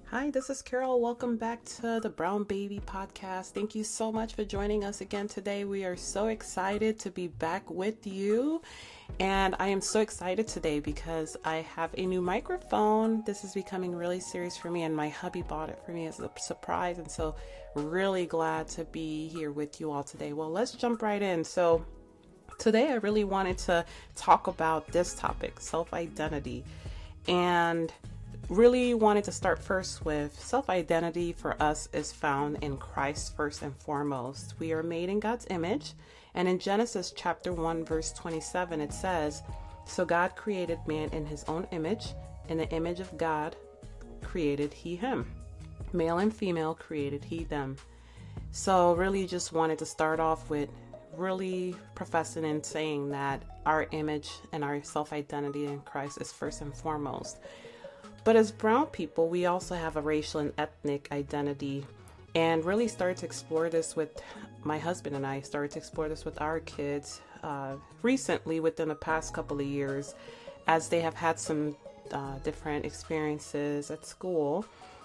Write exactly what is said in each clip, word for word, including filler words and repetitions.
Hi, this is Carol. Welcome back to the Brown Baby Podcast. Thank you so much for joining us again today. We are so excited to be back with you. And I am so excited today because I have a new microphone. This is becoming really serious for me, and my hubby bought it for me as a surprise. And so really glad to be here with you all today. Well, let's jump right in. So today I really wanted to talk about this topic, self-identity. And really wanted to start first with self-identity for us is found in Christ first and foremost. We are made in God's image. And in Genesis chapter one, verse twenty-seven, it says, "So God created man in his own image. In the image of God created he him. Male and female created he them." So really just wanted to start off with really professing and saying that our image and our self-identity in Christ is first and foremost. But as brown people, we also have a racial and ethnic identity, and really started to explore this with my husband and I started to explore this with our kids uh, recently within the past couple of years, as they have had some uh, different experiences at school.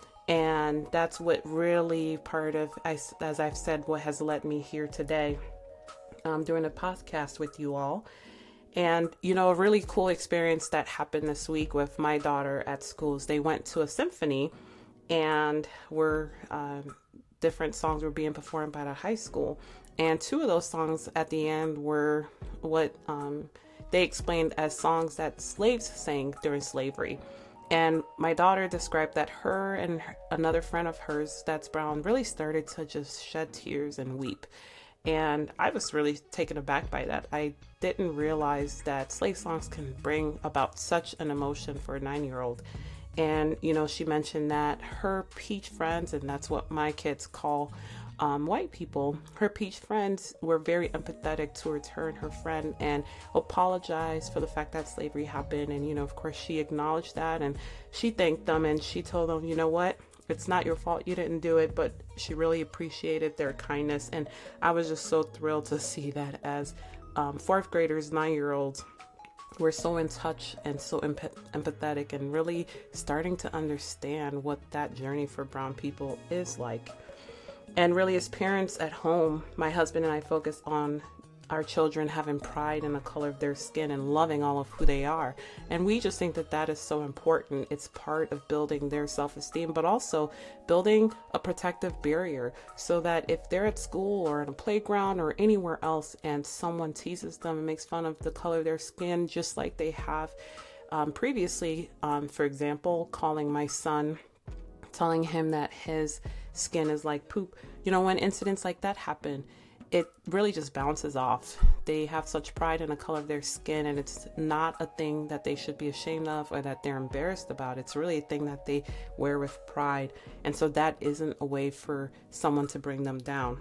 And that's what really part of, as I've said, what has led me here today um, doing a podcast with you all. And, you know, a really cool experience that happened this week with my daughter at schools. They went to a symphony and were um, different songs were being performed by the high school. And two of those songs at the end were what um, they explained as songs that slaves sang during slavery. And my daughter described that her and another friend of hers that's brown really started to just shed tears and weep. And I was really taken aback by that. I didn't realize that slave songs can bring about such an emotion for a nine-year-old. And, you know, she mentioned that her peach friends, and that's what my kids call um, white people, her peach friends were very empathetic towards her and her friend and apologized for the fact that slavery happened. And, you know, of course, she acknowledged that and she thanked them and she told them, you know what? It's not your fault you didn't do it, but she really appreciated their kindness. And I was just so thrilled to see that as um, fourth graders, nine-year-olds, were so in touch and so empath- empathetic and really starting to understand what that journey for brown people is like. And really, as parents at home, my husband and I focus on our children having pride in the color of their skin and loving all of who they are. And we just think that that is so important. It's part of building their self-esteem, but also building a protective barrier so that if they're at school or in a playground or anywhere else and someone teases them and makes fun of the color of their skin, just like they have um, previously, um, for example, calling my son, telling him that his skin is like poop. You know, when incidents like that happen, it really just bounces off. They have such pride in the color of their skin, and it's not a thing that they should be ashamed of or that they're embarrassed about. It's really a thing that they wear with pride. And so that isn't a way for someone to bring them down.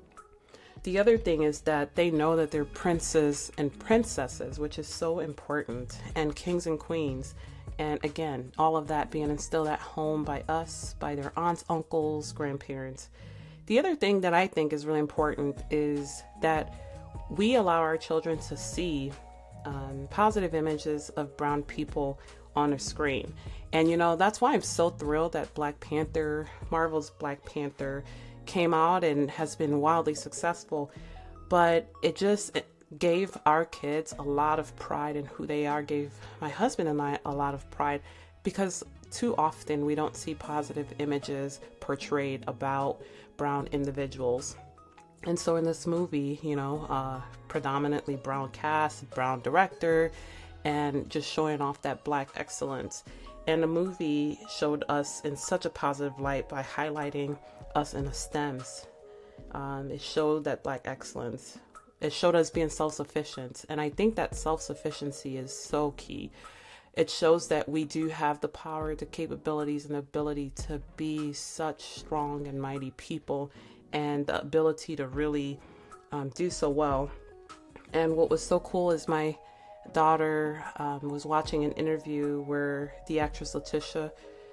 The other thing is that they know that they're princes and princesses, which is so important, and kings and queens. And again, all of that being instilled at home by us, by their aunts, uncles, grandparents. The other thing that I think is really important is that we allow our children to see um, positive images of brown people on a screen. And, you know, that's why I'm so thrilled that Black Panther, Marvel's Black Panther, came out and has been wildly successful. But it just it gave our kids a lot of pride in who they are, gave my husband and I a lot of pride, because too often we don't see positive images portrayed about brown individuals. And so in this movie, you know, uh, predominantly brown cast, brown director, and just showing off that Black excellence. And the movie showed us in such a positive light by highlighting us in the STEMs. Um, it showed that Black excellence. It showed us being self-sufficient. And I think that self-sufficiency is so key. It shows that we do have the power, the capabilities, and the ability to be such strong and mighty people, and the ability to really um, do so well. And what was so cool is my daughter um, was watching an interview where the actress Letitia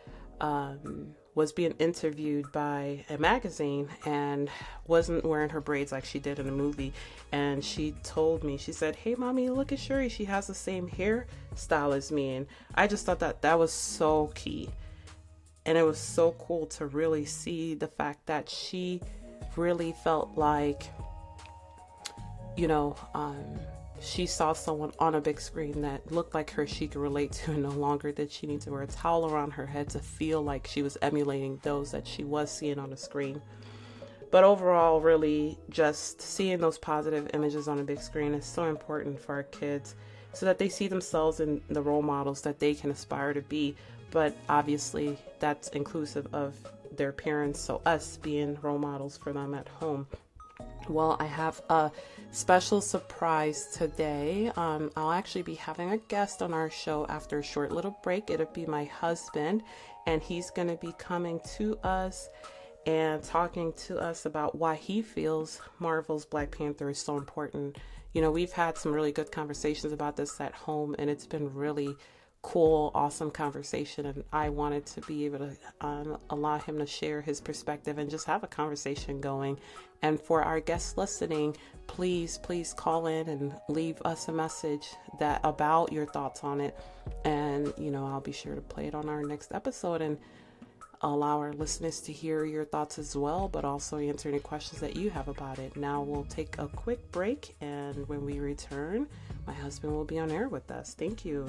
um, was being interviewed by a magazine and wasn't wearing her braids like she did in the movie. And she told me, she said, "Hey, mommy, look at Shuri. She has the same hairstyle as me." And I just thought that that was so key. And it was so cool to really see the fact that she really felt like, you know, um, she saw someone on a big screen that looked like her, she could relate to, and no longer did she need to wear a towel around her head to feel like she was emulating those that she was seeing on the screen. But overall, really just seeing those positive images on a big screen is so important for our kids so that they see themselves in the role models that they can aspire to be. But obviously that's inclusive of their parents, so us being role models for them at home. Well, I have a special surprise today. Um, I'll actually be having a guest on our show after a short little break. It'll be my husband, and he's going to be coming to us and talking to us about why he feels Marvel's Black Panther is so important. You know, we've had some really good conversations about this at home, and it's been really cool, awesome conversation, and I wanted to be able to um, allow him to share his perspective and just have a conversation going. And for our guests listening, please, please call in and leave us a message that about your thoughts on it, and you know, I'll be sure to play it on our next episode and allow our listeners to hear your thoughts as well, but also answer any questions that you have about it. Now we'll take a quick break, and when we return, my husband will be on air with us. Thank you.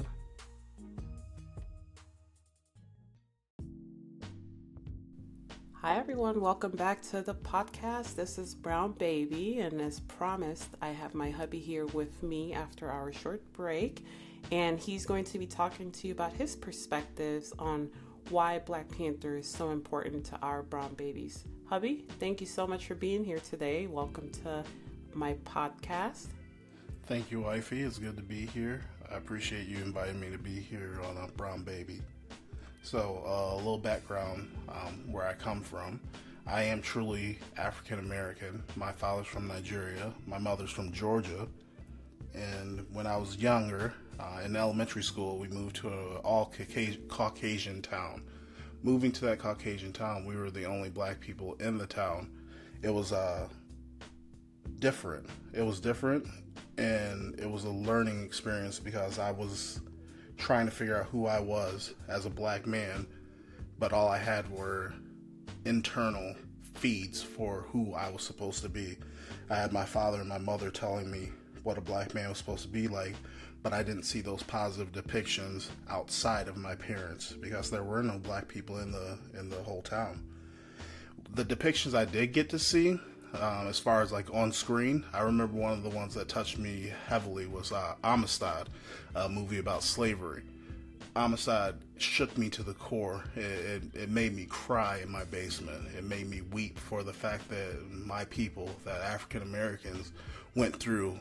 Hi everyone, welcome back to the podcast. This is Brown Baby, and as promised, I have my hubby here with me after our short break, and he's going to be talking to you about his perspectives on why Black Panther is so important to our brown babies. Hubby, thank you so much for being here today. Welcome to my podcast. Thank you, wifey. It's good to be here. I appreciate you inviting me to be here on a Brown Baby. So, uh, a little background um, where I come from. I am truly African American. My father's from Nigeria. My mother's from Georgia. And when I was younger, uh, in elementary school, we moved to an all Caucasian town. Moving to that Caucasian town, we were the only black people in the town. It was uh, different. It was different, and it was a learning experience because I was trying to figure out who I was as a black man, but all I had were internal feeds for who I was supposed to be. I had my father and my mother telling me what a black man was supposed to be like, but I didn't see those positive depictions outside of my parents because there were no black people in the in the whole town. The depictions I did get to see, um, as far as like on screen, I remember one of the ones that touched me heavily was uh, Amistad, a movie about slavery. Amistad shook me to the core. It, it, it made me cry in my basement. It made me weep for the fact that my people, that African Americans, went through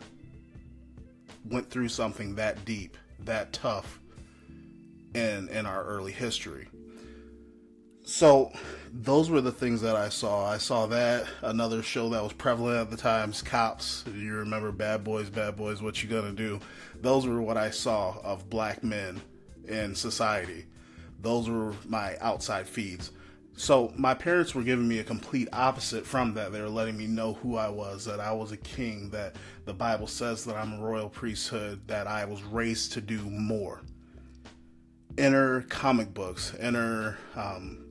went through something that deep, that tough in in our early history. So those were the things that I saw. I saw that. Another show that was prevalent at the times, Cops. You remember Bad Boys, Bad Boys, What You Gonna Do? Those were what I saw of black men in society. Those were my outside feeds. So my parents were giving me a complete opposite from that. They were letting me know who I was, that I was a king, that the Bible says that I'm a royal priesthood, that I was raised to do more. Inner comic books, inner um,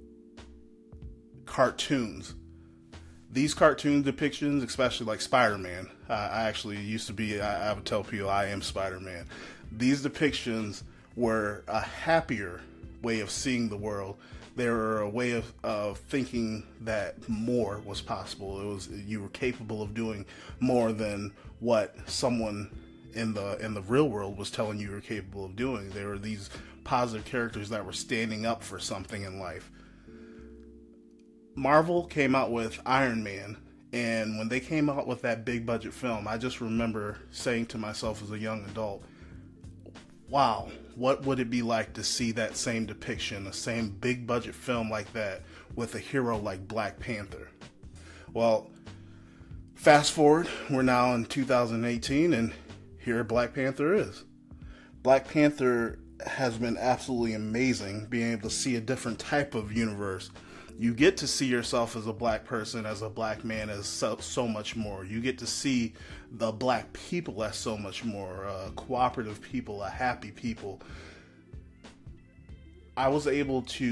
cartoons. These cartoon depictions, especially like Spider-Man, uh, I actually used to be, I, I would tell people I am Spider-Man. These depictions were a happier way of seeing the world. They were a way of, of thinking that more was possible. It was, you were capable of doing more than what someone in the in the real world was telling you you were capable of doing. There were these positive characters that were standing up for something in life. Marvel came out with Iron Man, and when they came out with that big budget film, I just remember saying to myself as a young adult, wow, what would it be like to see that same depiction, the same big budget film like that with a hero like Black Panther? Well, fast forward, we're now in two thousand eighteen, and here Black Panther is. Black Panther has been absolutely amazing, being able to see a different type of universe. You get to see yourself as a black person, as a black man, as so, so much more. You get to see the black people as so much more, uh, cooperative people, a happy people. I was able to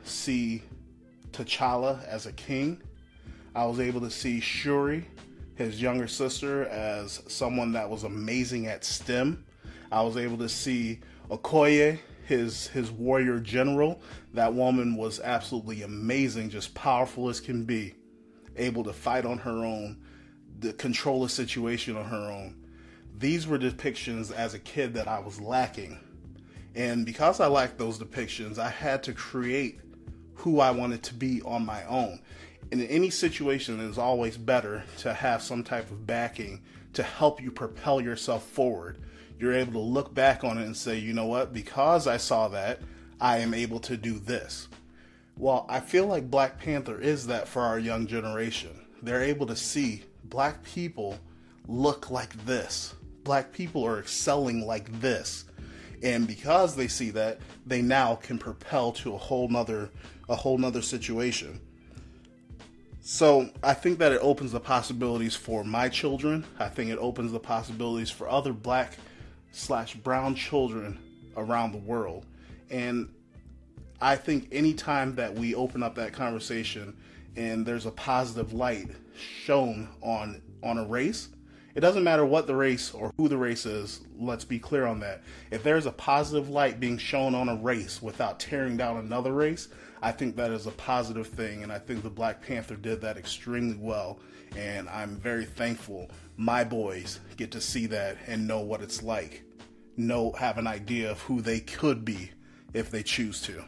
see T'Challa as a king. I was able to see Shuri, his younger sister, as someone that was amazing at STEM. I was able to see Okoye, his his warrior general. That woman was absolutely amazing, just powerful as can be, able to fight on her own, to control a situation on her own. These were depictions as a kid that I was lacking. And because I lacked those depictions, I had to create who I wanted to be on my own. And in any situation, it is always better to have some type of backing to help you propel yourself forward. You're able to look back on it and say, you know what, because I saw that, I am able to do this. Well, I feel like Black Panther is that for our young generation. They're able to see black people look like this. Black people are excelling like this. And because they see that, they now can propel to a whole nother, a whole nother situation. So I think that it opens the possibilities for my children. I think it opens the possibilities for other black slash brown children around the world. And I think anytime that we open up that conversation and there's a positive light shown on, on a race, it doesn't matter what the race or who the race is, let's be clear on that. If there's a positive light being shown on a race without tearing down another race, I think that is a positive thing, and I think the Black Panther did that extremely well, and I'm very thankful my boys get to see that and know what it's like, know, have an idea of who they could be if they choose to.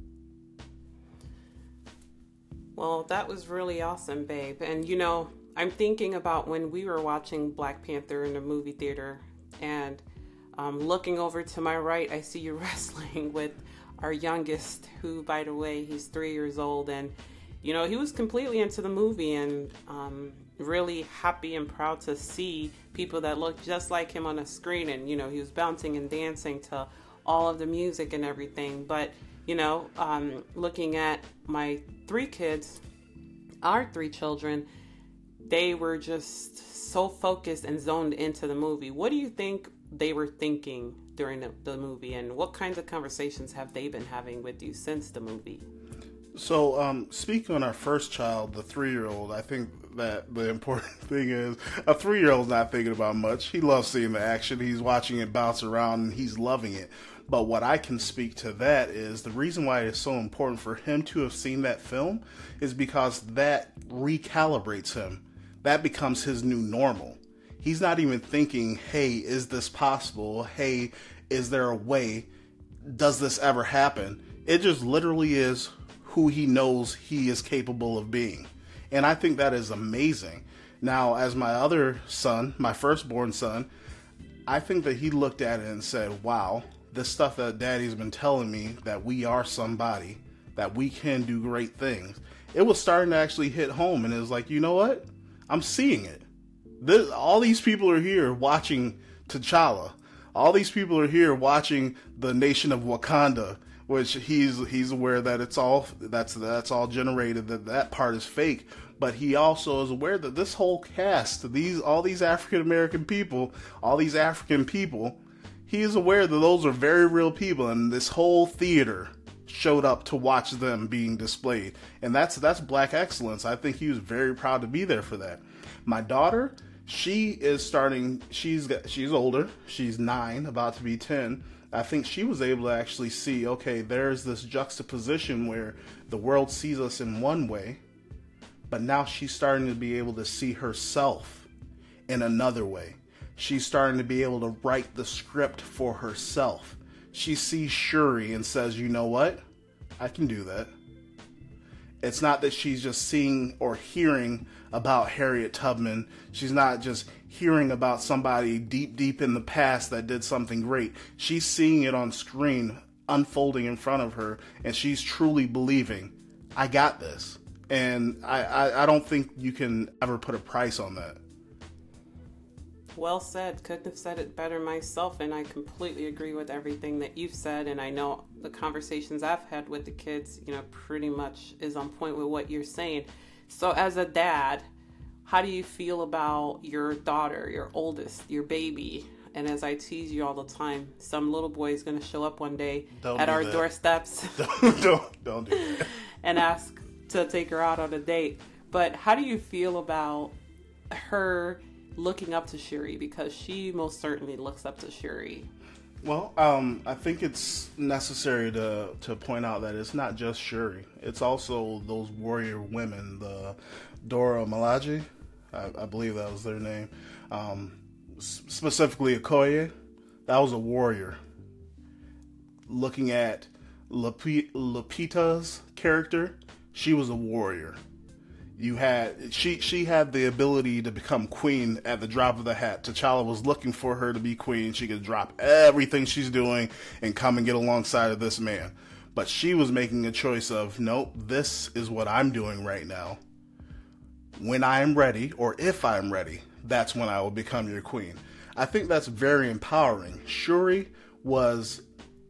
Well, that was really awesome, babe. And you know, I'm thinking about when we were watching Black Panther in the movie theater, and um, looking over to my right, I see you wrestling with our youngest, who, by the way, he's three years old. And, you know, he was completely into the movie and um, really happy and proud to see people that look just like him on the screen. And, you know, he was bouncing and dancing to all of the music and everything. But, you know, um, looking at my three kids, our three children, they were just so focused and zoned into the movie. What do you think they were thinking during the, the movie, and what kinds of conversations have they been having with you since the movie? So, um, speaking on our first child, the three-year-old, I think that the important thing is a three-year-old's not thinking about much. He loves seeing the action. He's watching it bounce around, and he's loving it. But what I can speak to that is the reason why it's so important for him to have seen that film is because that recalibrates him. That becomes his new normal. He's not even thinking, hey, is this possible? Hey, is there a way? Does this ever happen? It just literally is who he knows he is capable of being. And I think that is amazing. Now, as my other son, my firstborn son, I think that he looked at it and said, wow, this stuff that daddy's been telling me, that we are somebody, that we can do great things, it was starting to actually hit home. And it was like, you know what? I'm seeing it. This, all these people are here watching T'Challa. All these people are here watching the nation of Wakanda, which he's he's aware that it's all that's that's all generated, that that part is fake. But he also is aware that this whole cast, these all these African American people, all these African people, he is aware that those are very real people, and this whole theater showed up to watch them being displayed. And that's that's black excellence. I think he was very proud to be there for that. My daughter, she is starting, she's got, she's older, she's nine, about to be ten. I think she was able to actually see, okay, there's this juxtaposition where the world sees us in one way, but now she's starting to be able to see herself in another way. She's starting to be able to write the script for herself. She sees Shuri and says, you know what? I can do that. It's not that she's just seeing or hearing about Harriet Tubman. She's not just hearing about somebody deep, deep in the past that did something great. She's seeing it on screen, unfolding in front of her, and she's truly believing, I got this. And I, I, I don't think you can ever put a price on that. Well said. Couldn't have said it better myself, and I completely agree with everything that you've said. And I know the conversations I've had with the kids, you know, pretty much is on point with what you're saying. So as a dad, how do you feel about your daughter, your oldest, your baby, And as I tease you all the time, some little boy is going to show up one day don't at do our that. doorsteps don't, don't, don't do that. and ask to take her out on a date. But how do you feel about her looking up to Shuri? Because she most certainly looks up to Shuri. Well, um, I think it's necessary to to point out that it's not just Shuri. It's also those warrior women, the Dora Milaje, I, I believe that was their name. Um, s- specifically Okoye, that was a warrior. Looking at Lupi- Lupita's character, she was a warrior. You had she she had the ability to become queen at the drop of the hat. T'Challa was looking for her to be queen. She could drop everything she's doing and come and get alongside of this man. But she was making a choice of, nope, this is what I'm doing right now. When I am ready, or if I'm ready, that's when I will become your queen. I think that's very empowering. Shuri was,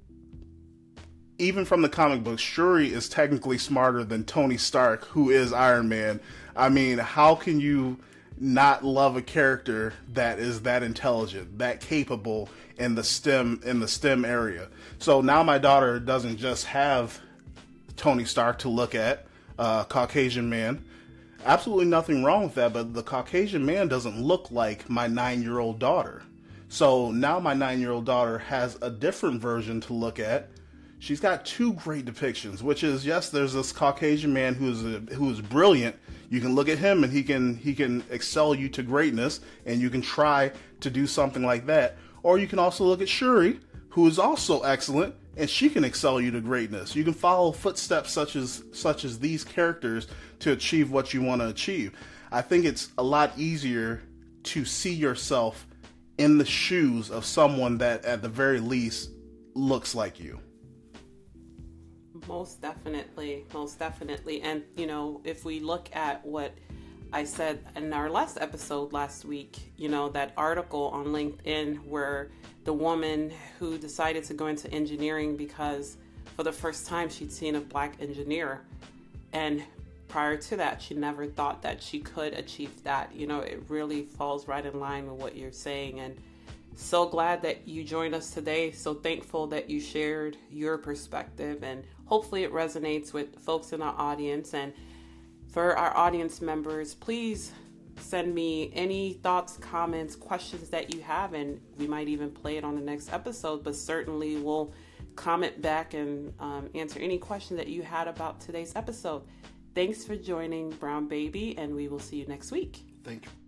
even from the comic books, Shuri is technically smarter than Tony Stark, who is Iron Man. I mean, how can you not love a character that is that intelligent, that capable in the STEM in the STEM area? So now my daughter doesn't just have Tony Stark to look at, uh, Caucasian man. Absolutely nothing wrong with that, but the Caucasian man doesn't look like my nine-year-old daughter. So now my nine-year-old daughter has a different version to look at. She's got two great depictions, which is, yes, there's this Caucasian man who is a, who is brilliant. You can look at him and he can he can excel you to greatness, and you can try to do something like that. Or you can also look at Shuri, who is also excellent, and she can excel you to greatness. You can follow footsteps such as such as these characters to achieve what you want to achieve. I think it's a lot easier to see yourself in the shoes of someone that, at the very least, looks like you. Most definitely, most definitely. And, you know, if we look at what I said in our last episode last week, you know, that article on LinkedIn where the woman who decided to go into engineering because for the first time she'd seen a black engineer, and prior to that she never thought that she could achieve that. You know, it really falls right in line with what you're saying. And so glad that you joined us today. So thankful that you shared your perspective, and hopefully it resonates with folks in our audience. And for our audience members, please send me any thoughts, comments, questions that you have, and we might even play it on the next episode, but certainly we'll comment back and um, answer any question that you had about today's episode. Thanks for joining Brown Baby, and we will see you next week. Thank you.